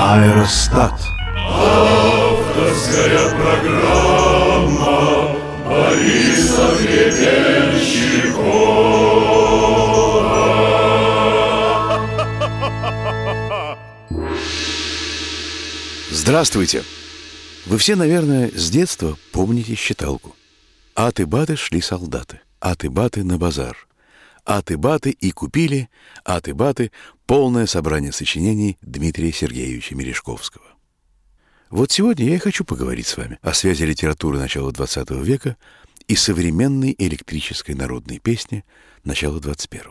Аэростат. Авторская программа Бориса Гребенщикова. Здравствуйте! Вы все, наверное, с детства помните считалку. Аты-баты шли солдаты, аты-баты на базар. Аты-баты и купили, аты-баты — полное собрание сочинений Дмитрия Сергеевича Мережковского. Вот сегодня я и хочу поговорить с вами о связи литературы начала XX века и современной электрической народной песни начала XXI.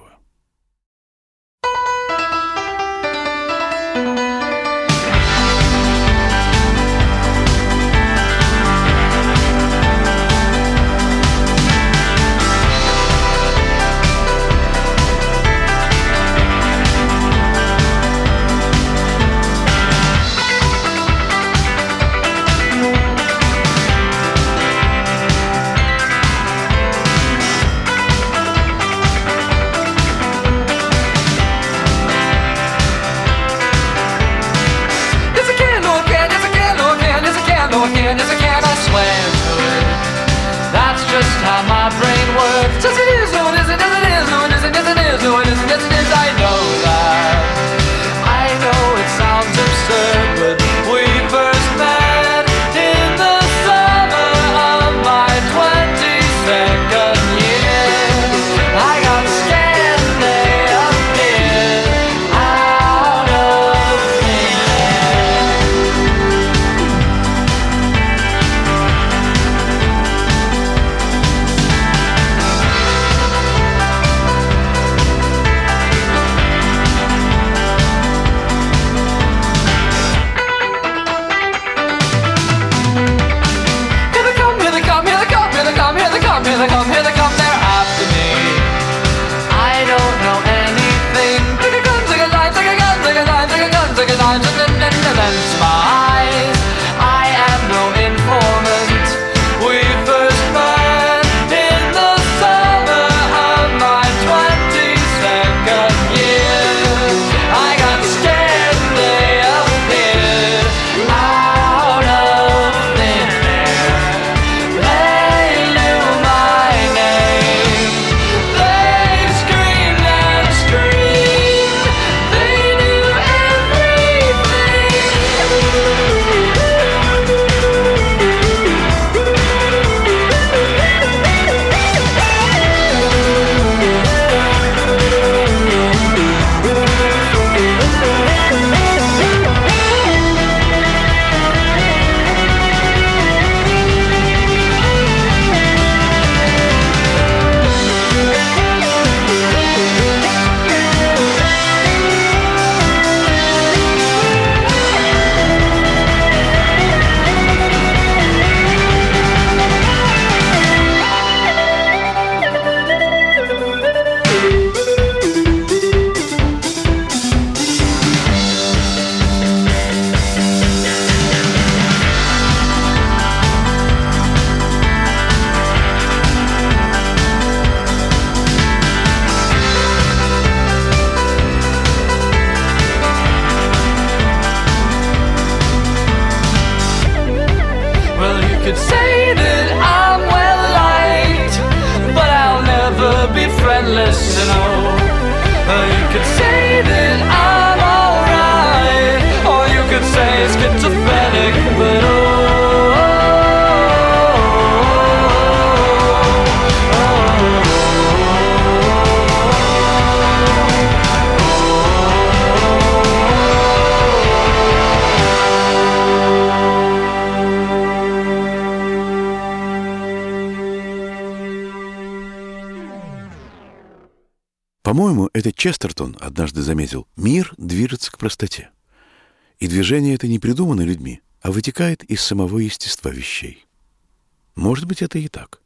По-моему, этот Честертон однажды заметил: мир движется к простоте. И движение это не придумано людьми, а вытекает из самого естества вещей. Может быть, это и так.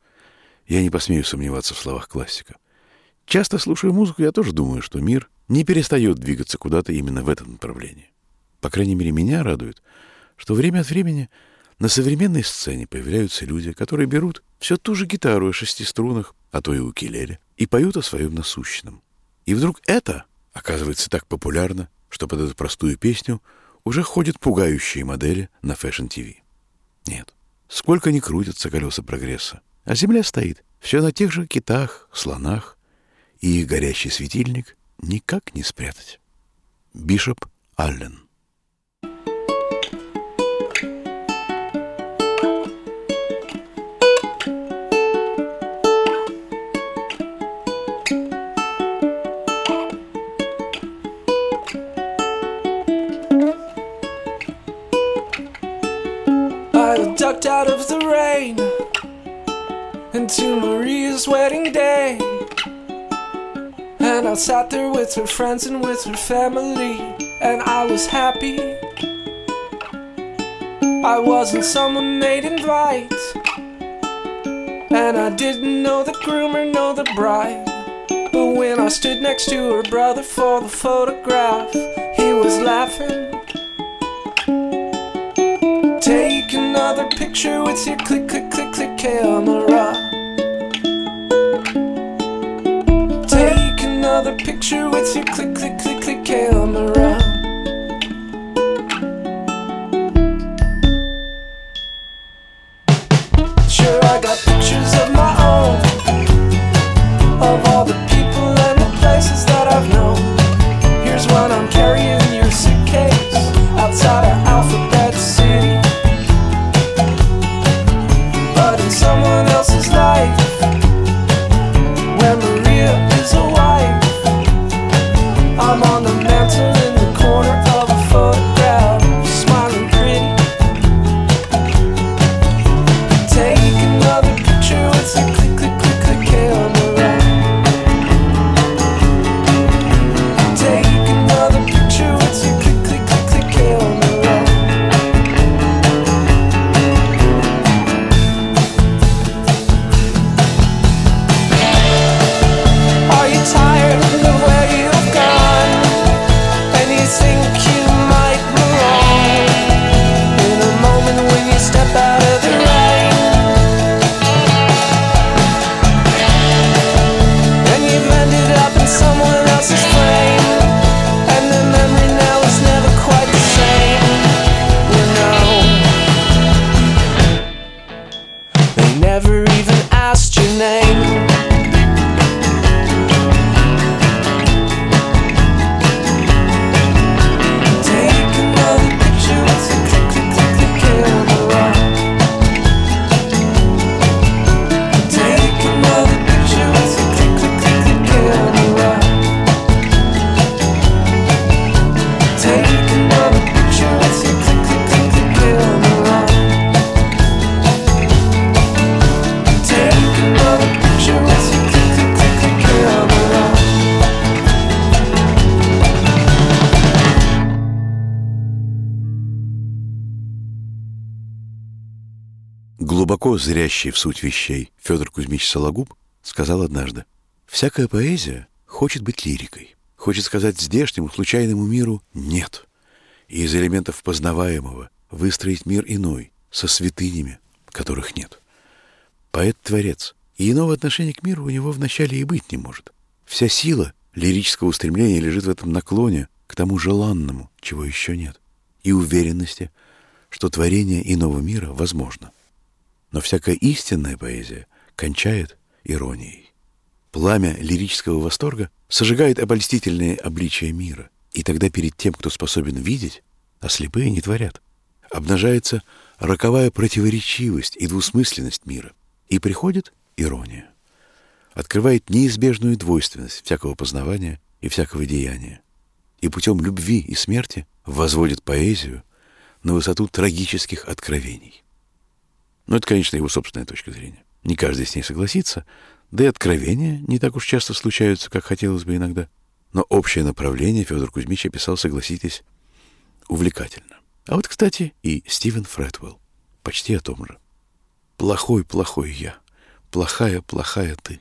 Я не посмею сомневаться в словах классика. Часто, слушая музыку, я тоже думаю, что мир не перестает двигаться куда-то именно в этом направлении. По крайней мере, меня радует, что время от времени на современной сцене появляются люди, которые берут все ту же гитару о 6 струнах, а то и укулеле, и поют о своем насущном. И вдруг это оказывается так популярно, что под эту простую песню уже ходят пугающие модели на фэшн-ТВ. Нет, сколько ни крутятся колеса прогресса, а Земля стоит все на тех же китах, слонах, и их горящий светильник никак не спрятать. Бишоп Аллен. I ducked out of the rain into Maria's wedding day, and I sat there with her friends and with her family, and I was happy. I wasn't someone they'd invite, and I didn't know the groom or know the bride. But when I stood next to her brother for the photograph, he was laughing. Take another picture with your click, click, click, click camera. Take another picture with your click, click, click, click camera. Sure, I got pictures of my own, of all the people and the places that I've known. Here's one I'm carrying your suitcase outside of Alphabet City. But in someone else's life, where Maria is a wife, I'm on the mantle in the corner of a photograph, smiling pretty. Take another picture with your click, click, click, click camera. Take another picture with your click, click, click, click camera. Are you tired of where you've gone, and you think you might belong in a moment when you step out of the rain, and you've ended up in someone else's frame, and the memory now is never quite the same. You know, they never even asked your name. Take another picture with your click, click, click, click camera. Take another picture with your click, click, click, click camera. Take another picture with your click, click, click, click camera. Take another picture with your click, click, click, click camera. Глубоко зрящий в суть вещей Федор Кузьмич Сологуб сказал однажды: «Всякая поэзия хочет быть лирикой, хочет сказать здешнему случайному миру «нет», и из элементов познаваемого выстроить мир иной, со святынями, которых нет. Поэт-творец, и иного отношения к миру у него вначале и быть не может. Вся сила лирического устремления лежит в этом наклоне к тому желанному, чего еще нет, и уверенности, что творение иного мира возможно. Но всякая истинная поэзия кончает иронией. Пламя лирического восторга сожигает обольстительные обличия мира, и тогда перед тем, кто способен видеть, а слепые не творят, обнажается роковая противоречивость и двусмысленность мира, и приходит ирония. Открывает неизбежную двойственность всякого познавания и всякого деяния, и путем любви и смерти возводит поэзию на высоту трагических откровений. Но это, конечно, его собственная точка зрения. Не каждый с ней согласится, да и откровения не так уж часто случаются, как хотелось бы иногда. Но общее направление Федор Кузьмич описал, согласитесь, увлекательно. А вот, кстати, и Стивен Фредвелл почти о том же. «Плохой, плохой я, плохая, плохая ты».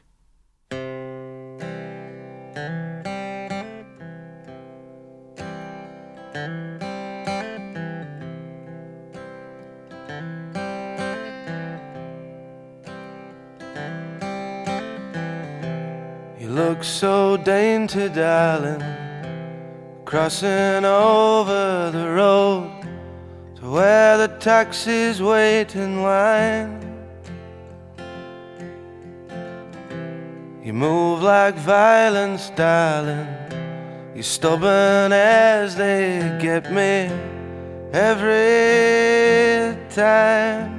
You look so dainty, darling, crossing over the road to where the taxis wait in line. You move like violence, darling. You're stubborn as they get me every time.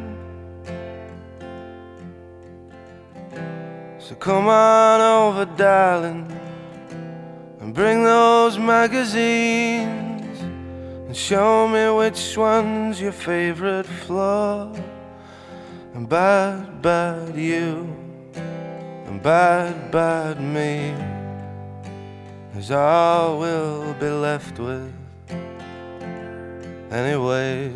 So come on over, darling, and bring those magazines and show me which one's your favorite flaw. And bad, bad you, and bad, bad me is all we'll be left with anyway.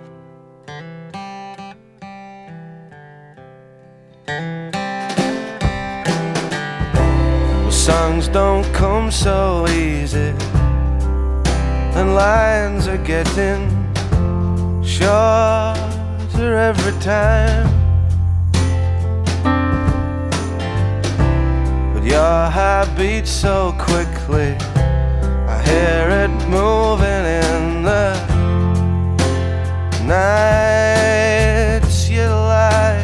Well, songs don't come so easy, and lines are getting shorter every time. But your heart beats so quickly, I hear it moving in the nights you like.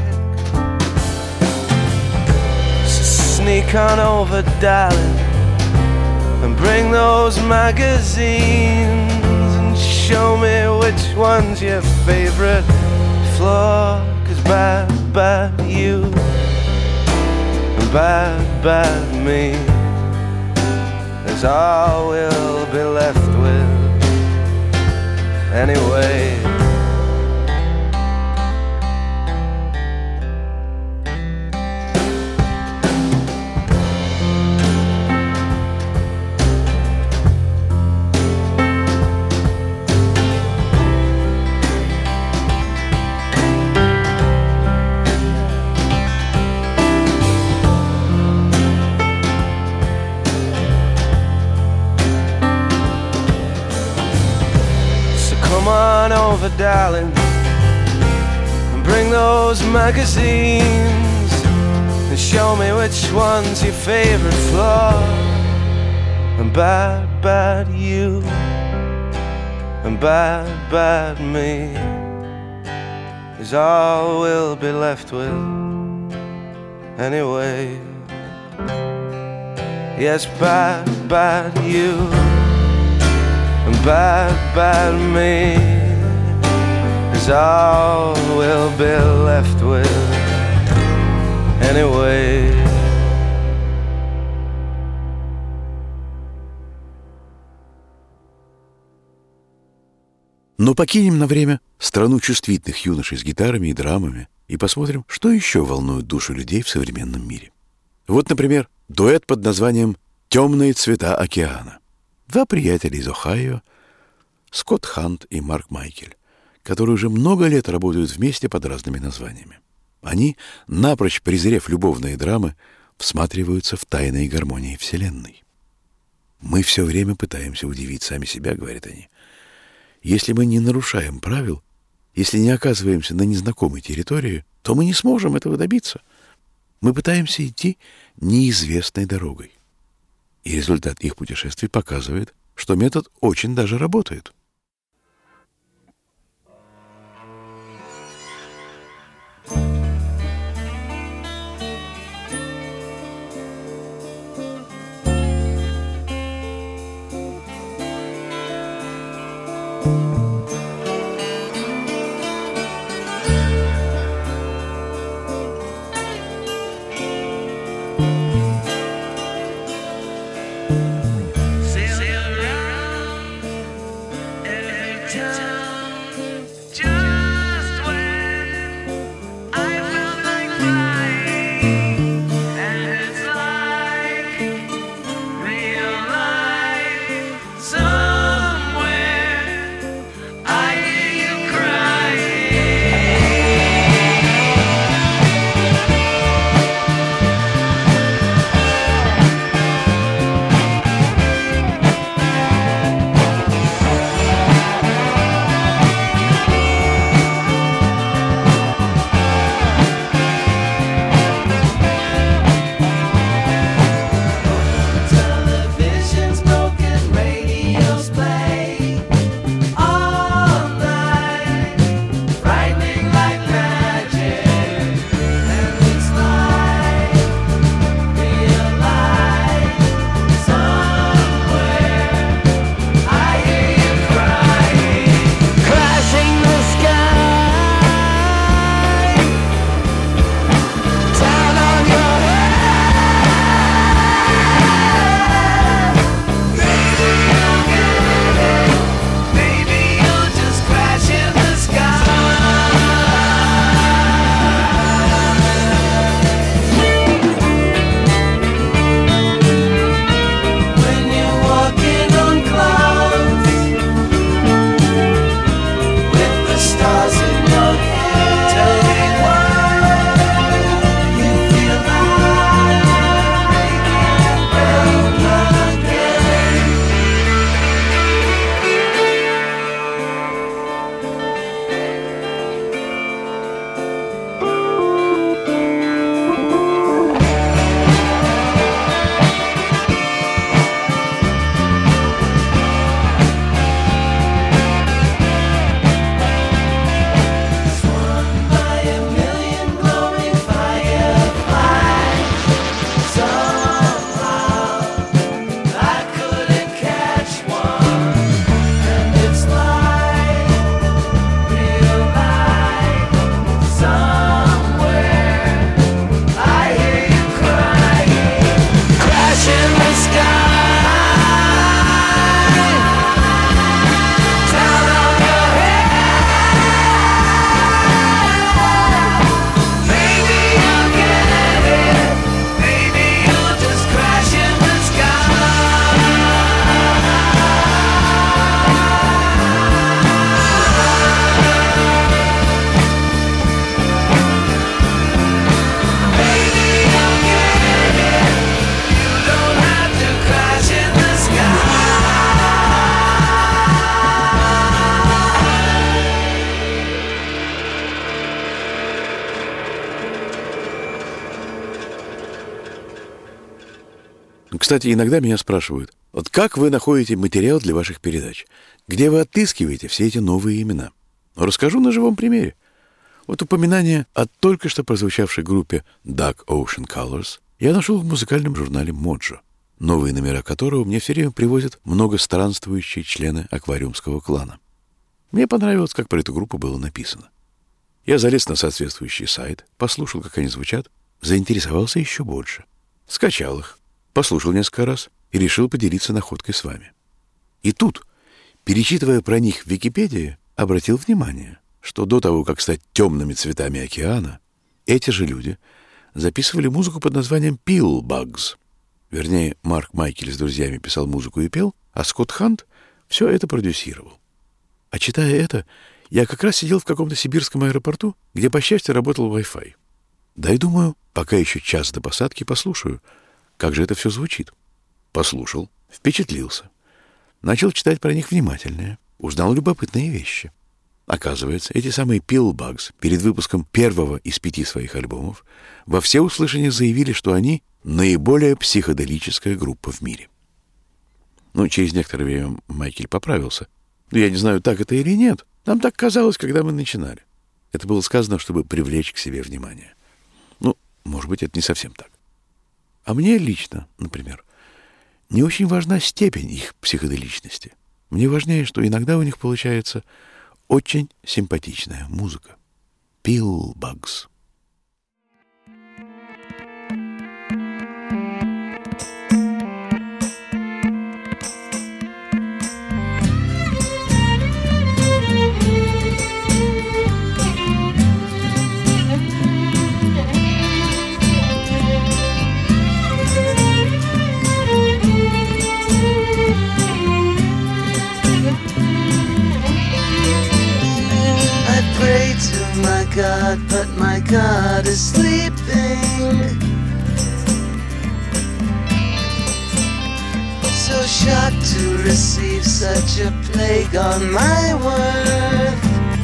So sneak on over, darling, and bring those magazines and show me which one's your favorite flaw. 'Cause bad, bad you, and bad, bad me is all we'll be left with anyway. Come on over, darling, and bring those magazines and show me which one's your favorite flaw. And bad, bad you, and bad, bad me is all we'll be left with anyway. Yes, bad, bad you, and bad, bad me is all we'll be left with anyway. Но покинем на время страну чувствительных юношей с гитарами и драмами и посмотрим, что еще волнует душу людей в современном мире. Вот, например, дуэт под названием «Темные цвета океана». Два приятеля из Ohio, Скотт Хант и Марк Майкель, которые уже много лет работают вместе под разными названиями. Они, напрочь презрев любовные драмы, всматриваются в тайные гармонии Вселенной. «Мы все время пытаемся удивить сами себя», — говорят они. «Если мы не нарушаем правил, если не оказываемся на незнакомой территории, то мы не сможем этого добиться. Мы пытаемся идти неизвестной дорогой». И результат их путешествий показывает, что метод очень даже работает. Кстати, иногда меня спрашивают, вот как вы находите материал для ваших передач? Где вы отыскиваете все эти новые имена? Расскажу на живом примере. Вот упоминание о только что прозвучавшей группе Dark Ocean Colors я нашел в музыкальном журнале Mojo, новые номера которого мне все время привозят много странствующие члены аквариумского клана. Мне понравилось, как про эту группу было написано. Я залез на соответствующий сайт, послушал, как они звучат, заинтересовался еще больше. Скачал их, послушал несколько раз и решил поделиться находкой с вами. И тут, перечитывая про них в Википедии, обратил внимание, что до того, как стать темными цветами океана, эти же люди записывали музыку под названием Pillbugs. Вернее, Марк Майкель с друзьями писал музыку и пел, а Скотт Хант все это продюсировал. А читая это, я как раз сидел в каком-то сибирском аэропорту, где, по счастью, работал Wi-Fi. Да и думаю, пока еще час до посадки, послушаю, как же это все звучит. Послушал, впечатлился. Начал читать про них внимательнее, узнал любопытные вещи. Оказывается, эти самые Pillbugs перед выпуском первого из 5 своих альбомов во всеуслышание заявили, что они наиболее психоделическая группа в мире. Через некоторое время Майкель поправился. Я не знаю, так это или нет. Нам так казалось, когда мы начинали. Это было сказано, чтобы привлечь к себе внимание. Может быть, это не совсем так. А мне лично, например, не очень важна степень их психоделичности. Мне важнее, что иногда у них получается очень симпатичная музыка. Pillbugs. God, but my God is sleeping. So shocked to receive such a plague on my worth.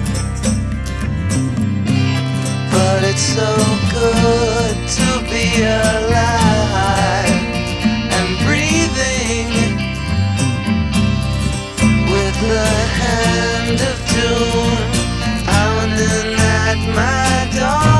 But it's so good to be alive and breathing with the hand of doom pounding at my door.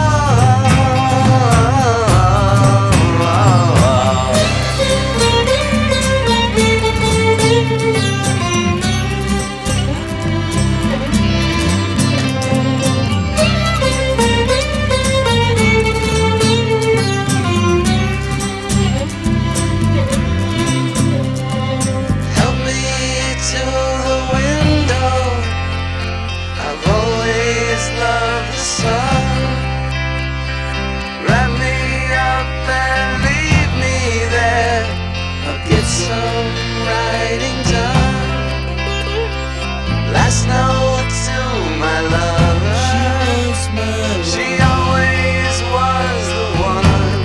Help me to the window. I've always loved the sun. Wrap me up and leave me there. I'll get some writing done. Last note to my lover. She always was the one.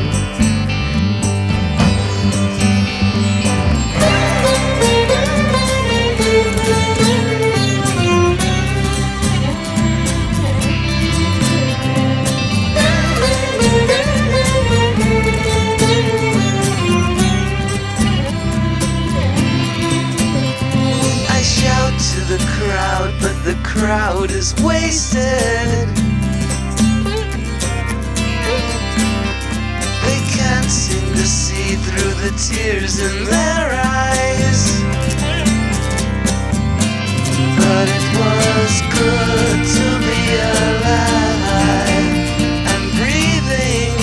I shout to the crowd, but the crowd is wasted. They can't seem to see through the tears in their eyes. But it was good to be alive and breathing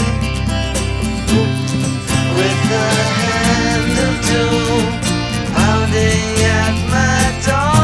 with the hand of doom pounding at my door.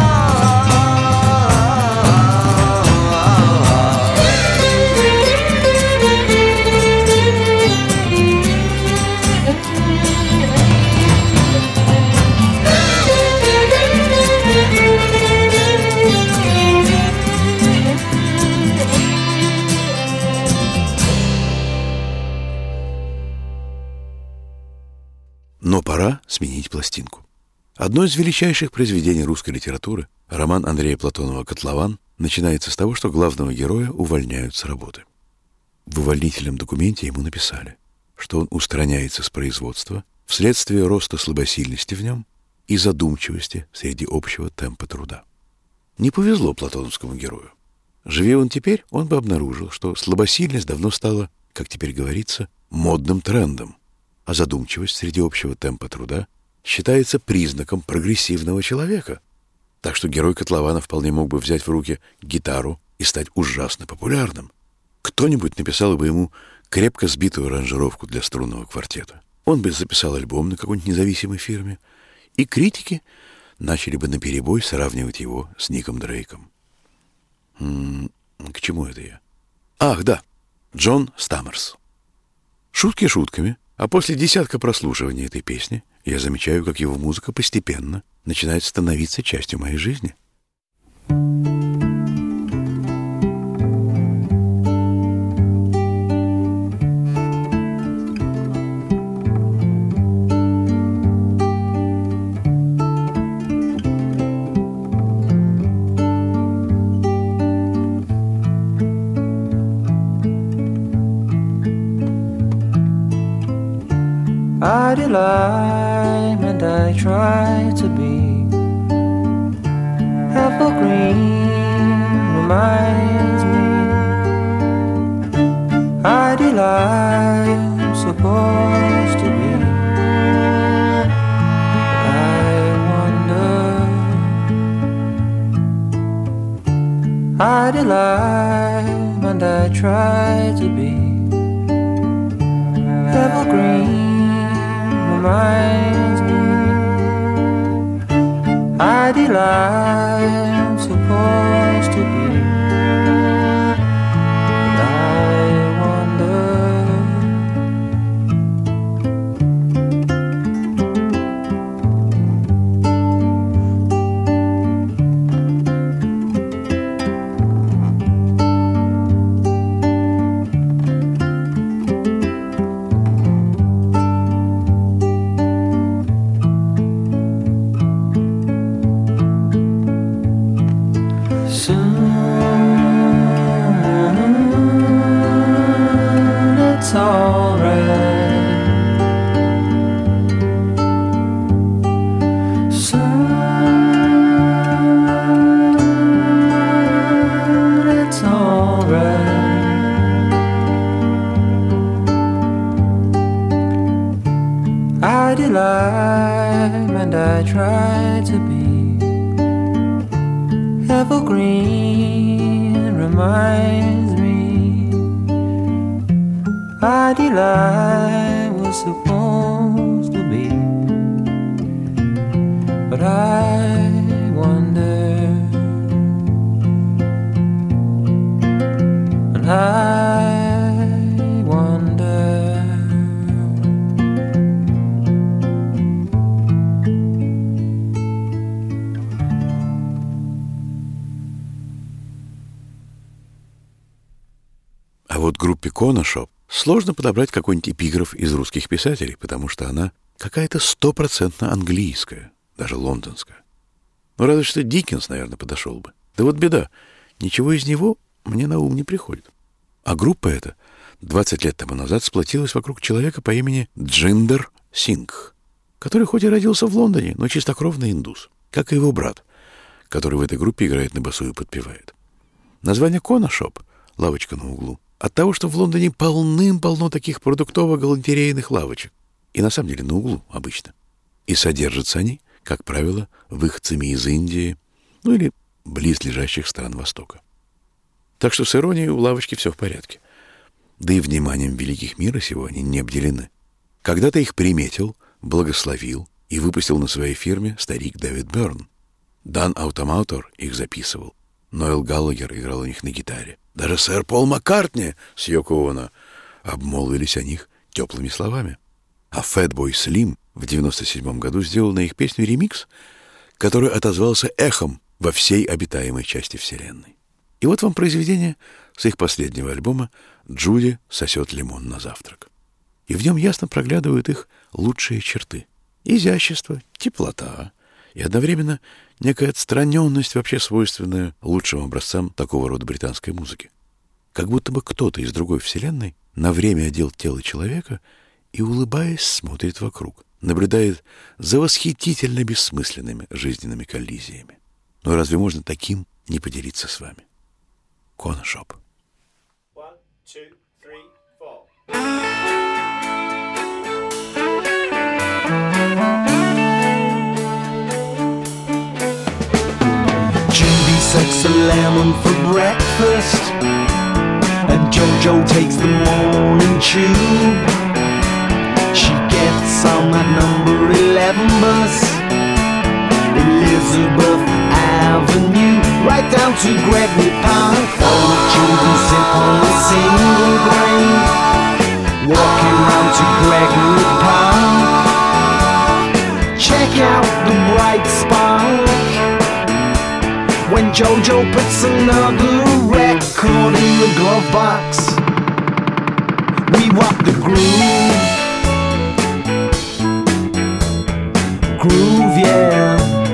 Но пора сменить пластинку. Одно из величайших произведений русской литературы, роман Андрея Платонова «Котлован», начинается с того, что главного героя увольняют с работы. В увольнительном документе ему написали, что он устраняется с производства вследствие роста слабосильности в нем и задумчивости среди общего темпа труда. Не повезло платоновскому герою. Живи он теперь, он бы обнаружил, что слабосильность давно стала, как теперь говорится, модным трендом, а задумчивость среди общего темпа труда считается признаком прогрессивного человека. Так что герой Котлована вполне мог бы взять в руки гитару и стать ужасно популярным. Кто-нибудь написал бы ему крепко сбитую аранжировку для струнного квартета. Он бы записал альбом на какой-нибудь независимой фирме, и критики начали бы наперебой сравнивать его с Ником Дрейком. К чему это я? Ах, да, Джон Стаммерс. Шутки шутками, а после десятка прослушиваний этой песни я замечаю, как его музыка постепенно начинает становиться частью моей жизни. I delight and I try to be evergreen reminds me I delight I'm supposed to be I wonder I delight and I try to be evergreen reminds me I delight I'm supposed to be but I wonder it's alright. Soon it's alright. I delight and I try to be evergreen reminds me I delight was supposed to be, but I wonder, and I wonder. А вот группе Коношоп сложно подобрать какой-нибудь эпиграф из русских писателей, потому что она какая-то 100% английская, даже лондонская. Ну, разве что Диккенс, наверное, подошел бы. Да вот беда, ничего из него мне на ум не приходит. А группа эта 20 лет тому назад сплотилась вокруг человека по имени Джиндер Сингх, который хоть и родился в Лондоне, но чистокровный индус, как и его брат, который в этой группе играет на басу и подпевает. Название Коношоп — лавочка на углу. От того, что в Лондоне полным-полно таких продуктово-галантерейных лавочек. И на самом деле на углу обычно. И содержатся они, как правило, выходцами из Индии, ну или близлежащих стран Востока. Так что с иронией у лавочки все в порядке. Да и вниманием великих мира сего они не обделены. Когда-то их приметил, благословил и выпустил на своей фирме старик Дэвид Бёрн. Дан Аутоматор их записывал. Ноэл Галлагер играл у них на гитаре. Даже сэр Пол Маккартни с Йоко Оно обмолвились о них теплыми словами. А Фэтбой Слим в 1997 году сделал на их песню ремикс, который отозвался эхом во всей обитаемой части Вселенной. И вот вам произведение с их последнего альбома «Джуди сосет лимон на завтрак». И в нем ясно проглядывают их лучшие черты. Изящество, теплота и одновременно некая отстраненность, вообще свойственная лучшим образцам такого рода британской музыки. Как будто бы кто-то из другой вселенной на время одел тело человека и, улыбаясь, смотрит вокруг. наблюдает за восхитительно бессмысленными жизненными коллизиями. Но разве можно таким не поделиться с вами? Коношоп. 1, 2, 3, 4. Judy sucks a lemon for breakfast, and Jojo takes the morning tube. She gets on that number 11 bus, Elizabeth Avenue, right down to Gregory Park. Oh, Judy sipping a single grain, walking round to Gregory Park. Check out the bright spark when Jojo puts another record in the glove box. We walk the groove, yeah.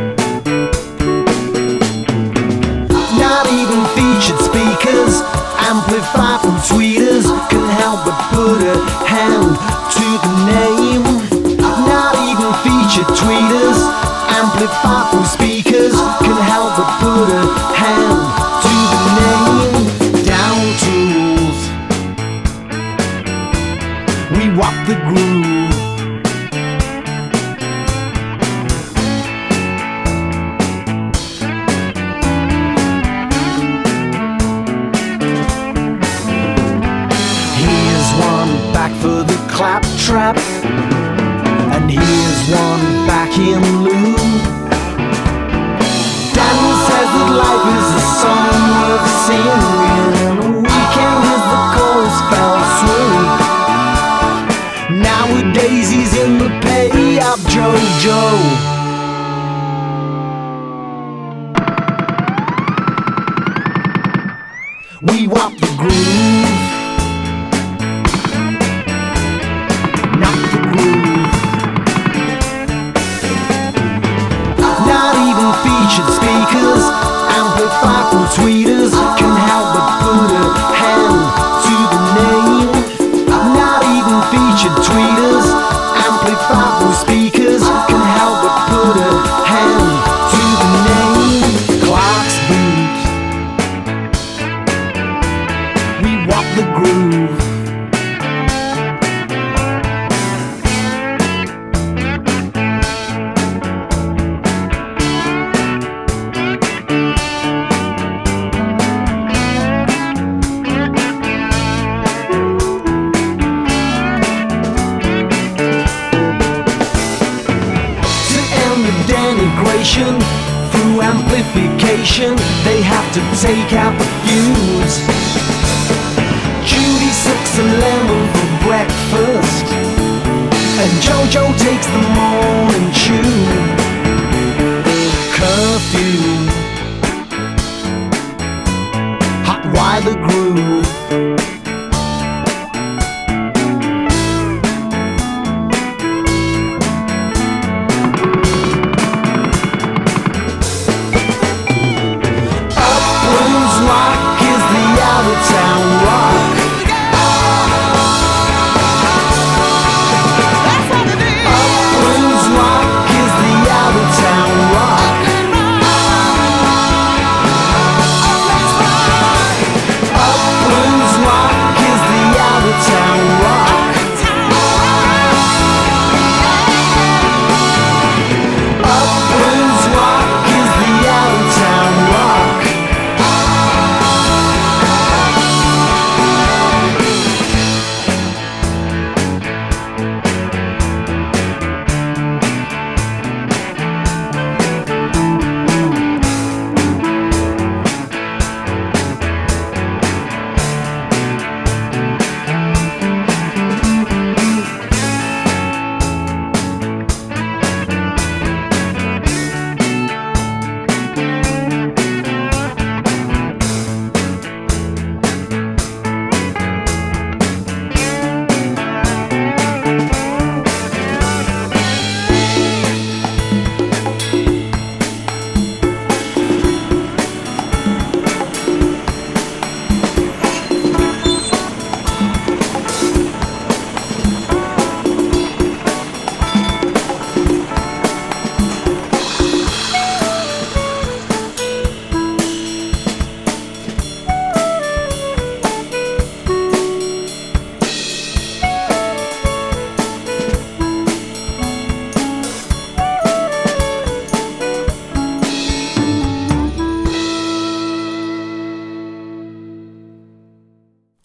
Not even featured speakers, amplified from tweeters, can help but put a hand to the name. Not even featured tweeters, amplified from speakers, can help but put a hand to the name. Down tools, we walk the groove. Here's one back for the claptrap, and here's one back in loop. Daniel says that life is a song worth singing, a weekend is the chorus fell swoop. Nowadays he's in the pay of Jojo. We walk the groove, not the groove. Not even featured speakers, amplified from tweeters, can help but put a hand to the name. Not even featured tweeters, amplified from speakers, can help but put a hand to the name. Clark's boot, we walk the groove. Denigration through amplification, they have to take out the fuse. Judy sucks a lemon for breakfast, and Jojo takes the morning chew. Curfew, hot wire the groove. Up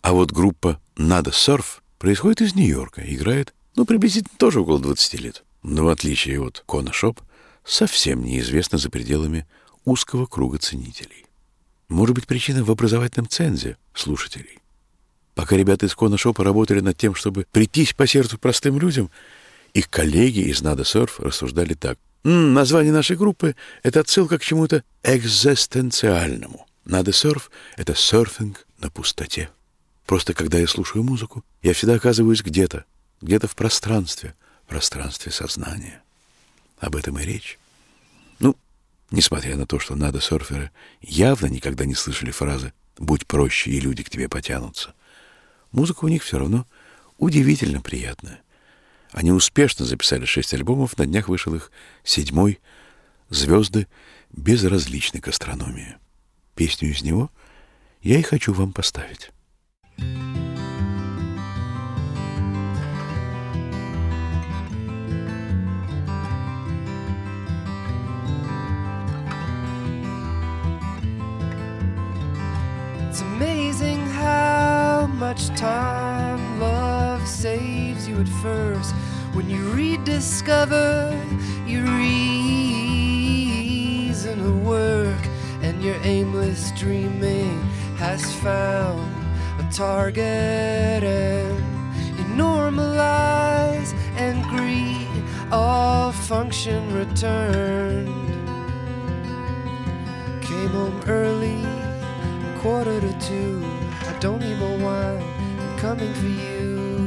А вот группа «Надо Surf» происходит из Нью-Йорка, играет, приблизительно тоже около 20 лет. Но в отличие от Кона Шоп, совсем неизвестно за пределами узкого круга ценителей. Может быть, причина в образовательном цензе слушателей. Пока ребята из Кона Шопа работали над тем, чтобы прийтись по сердцу простым людям, их коллеги из «Надо Surf» рассуждали так. Название нашей группы — это отсылка к чему-то экзистенциальному. «Надо Surf» — это серфинг на пустоте. Просто когда я слушаю музыку, я всегда оказываюсь где-то в пространстве сознания. Об этом и речь. Несмотря на то, что «Надо Серферы» явно никогда не слышали фразы «будь проще, и люди к тебе потянутся», музыка у них все равно удивительно приятная. Они успешно записали 6 альбомов, на днях вышел их 7-й «Звезды безразличны к астрономии». Песню из него я и хочу вам поставить. It's amazing how much time love saves you at first. When you rediscover your reason to work, and your aimless dreaming has found a target, and you normalize and greet all function returned. Came home early, 1:45. I don't need more wine, I'm coming for you.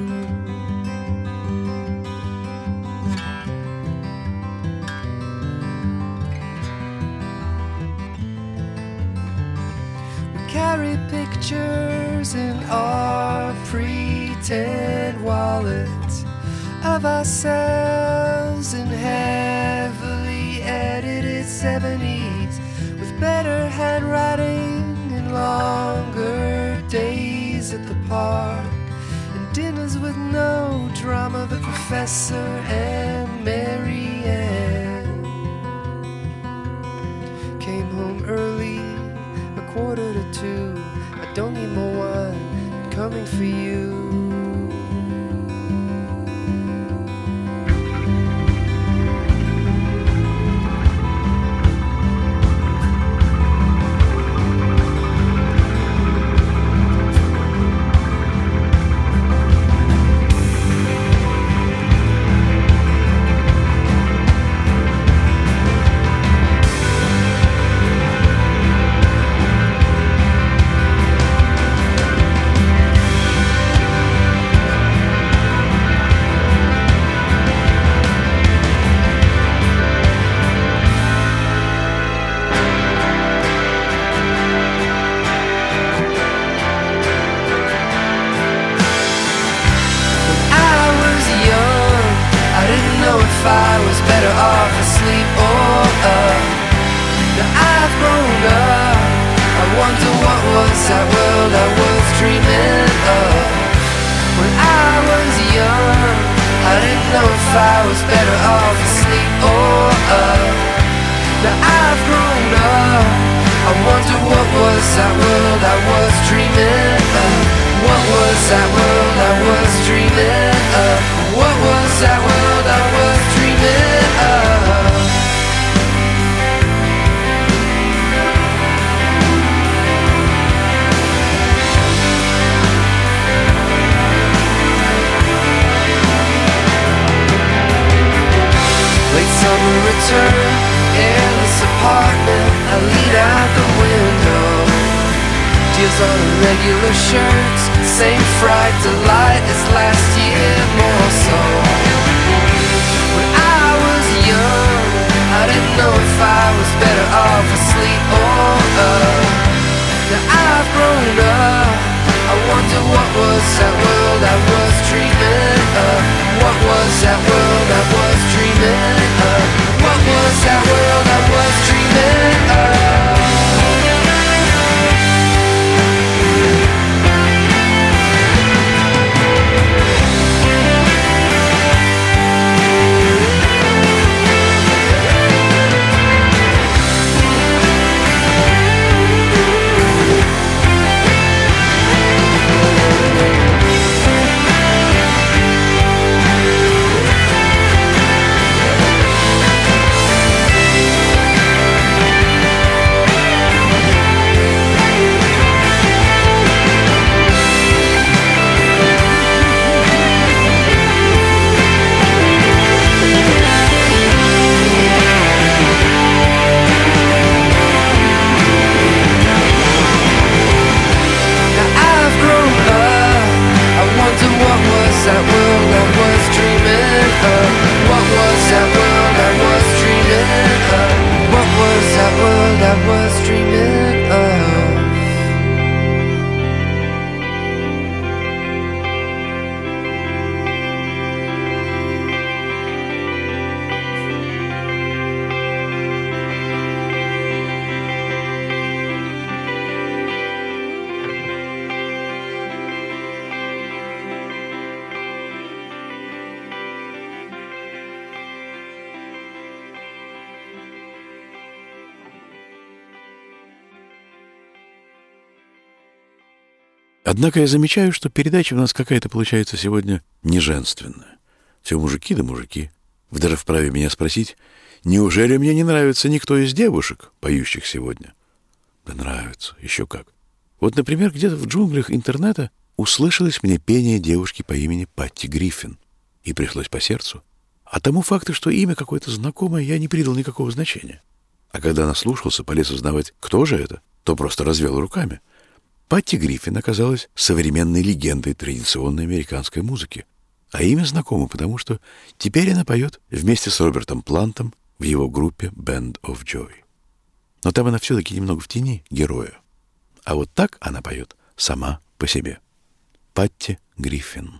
We carry pictures in our pretend wallets of ourselves in heavily edited 70s with better handwriting, longer days at the park, and dinners with no drama. The professor and Mary Ann came home early, 1:45. I don't need more wine, I'm coming for you. I was better off asleep or up. Now I've grown up, I wonder what was that world I was dreaming of. When I was young, I didn't know if I was better off asleep or up. Now I've grown up, I wonder what was that world I was dreaming of. What was that world I was dreaming of? What was that world I was dreaming of? Late summer return, airless apartment, I lean out the window. Deals on irregular shirts, same fright delight as last year, more so. When I was young, I didn't know if I was better off asleep or up. Now I've grown up, I wonder what was that world I was dreaming of. What was that world I was dreaming of? What was that world I was dreaming of? Однако я замечаю, что передача у нас какая-то получается сегодня неженственная. Все мужики да мужики. Вы даже вправе меня спросить, неужели мне не нравится никто из девушек, поющих сегодня? Да нравится, еще как. Вот, например, где-то в джунглях интернета услышалось мне пение девушки по имени Патти Гриффин. И пришлось по сердцу. А тому факту, что имя какое-то знакомое, я не придал никакого значения. А когда наслушался, полез узнавать, кто же это, то просто развел руками. Патти Гриффин оказалась современной легендой традиционной американской музыки. А имя знакомо, потому что теперь она поет вместе с Робертом Плантом в его группе Band of Joy. Но там она все-таки немного в тени героя. А вот так она поет сама по себе. Патти Гриффин.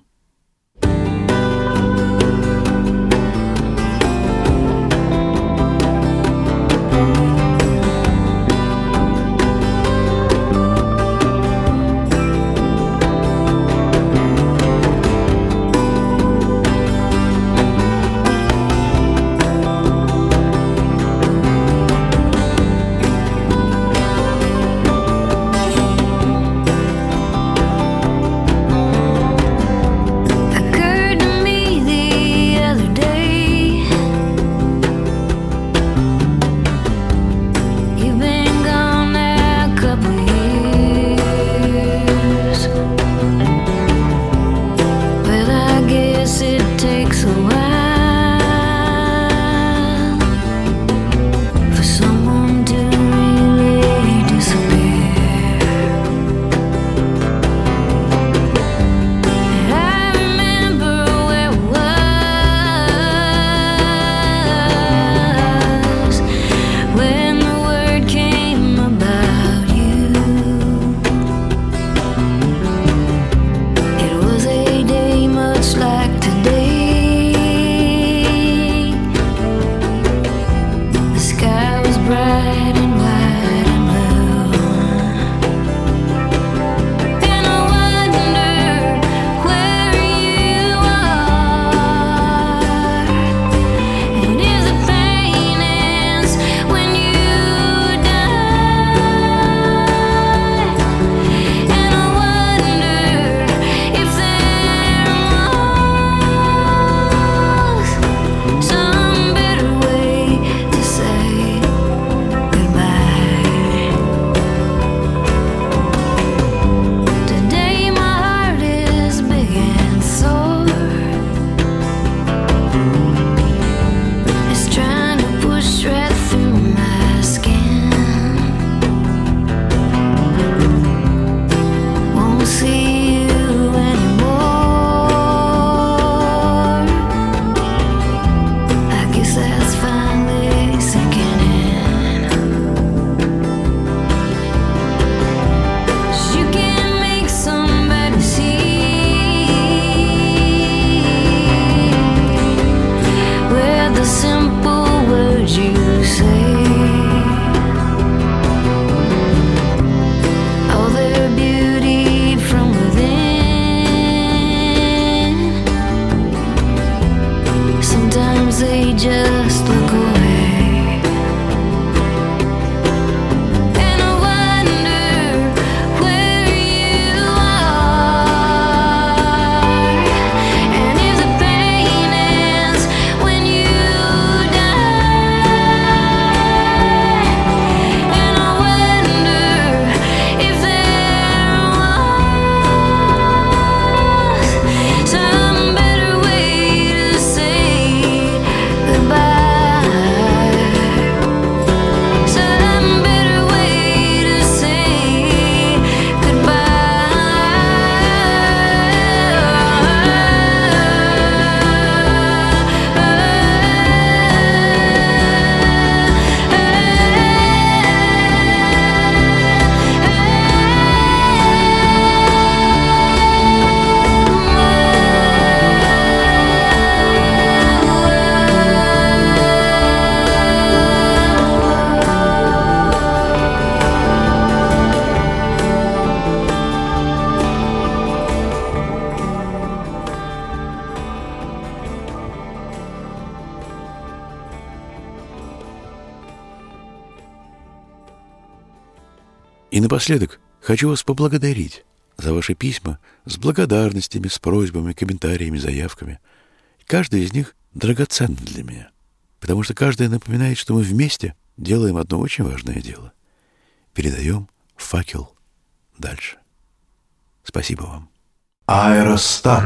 И напоследок хочу вас поблагодарить за ваши письма с благодарностями, с просьбами, комментариями, заявками. И каждый из них драгоценен для меня, потому что каждый напоминает, что мы вместе делаем одно очень важное дело. Передаем факел дальше. Спасибо вам. Аэростат.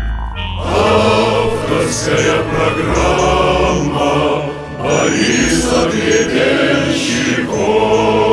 Авторская программа Бориса Гребенщикова.